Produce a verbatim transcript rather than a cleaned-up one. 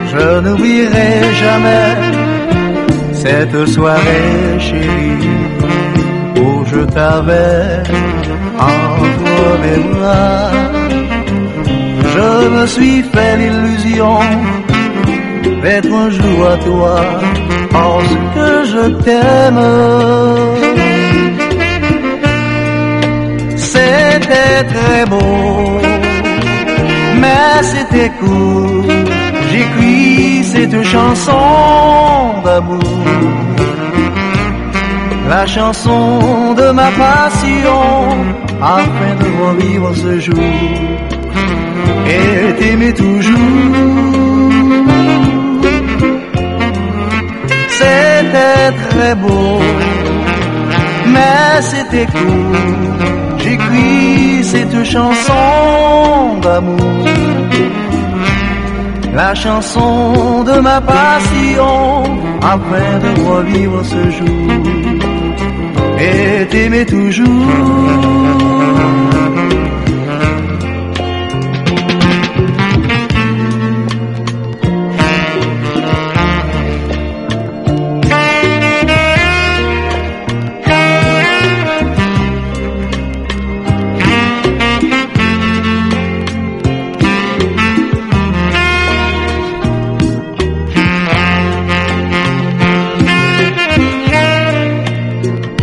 Je n'oublierai jamais cette soirée chérie où je t'avais entre mes bras. Je me suis fait l'illusion d'être un jour à toi parce que je t'aime. C'était très beau, mais c'était court. J'écris cette chanson d'amour, la chanson de ma passion, afin de revivre ce jour et t'aimer toujours. C'était très beau, mais c'était court. J'écris cette chanson d'amour, la chanson de ma passion, afin de revivre ce jour et t'aimer toujours.